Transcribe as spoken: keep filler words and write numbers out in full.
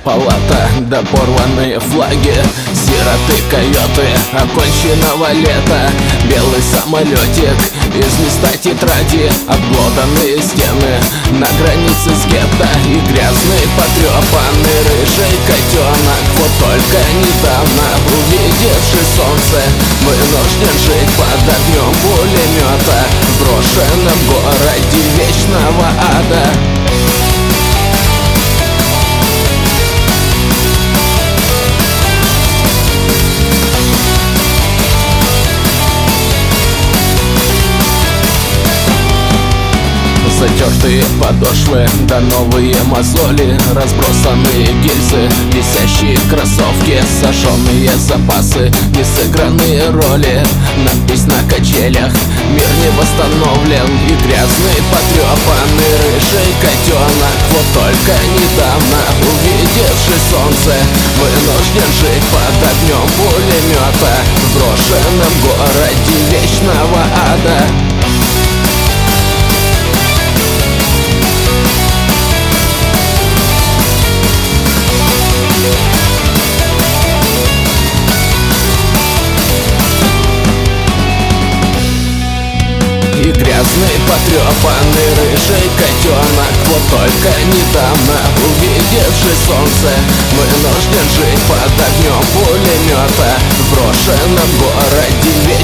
палата, да порванные флаги, сироты, койоты оконченного лета. Белый самолетик из листа тетради, обглоданные стены на границе с гетто. И грязный потрепанный рыжий котенок, вот только недавно увидевший солнце, вынужден жить под огнем пулемета в брошенном городе вечного ада. Затертые подошвы, да новые мозоли, разбросанные гильзы, висящие кроссовки, сожженные запасы, несыгранные роли, надпись на качелях: мир не восстановлен. И грязный потрепанный рыжий котенок, вот только недавно увидевший солнце, вынужден жить под огнем пулемета в брошенном городе вечного ада. Грязный потрепанный рыжий котенок, вот только недавно увидевший солнце, вынужден жить под огнем пулемета в брошенном городе.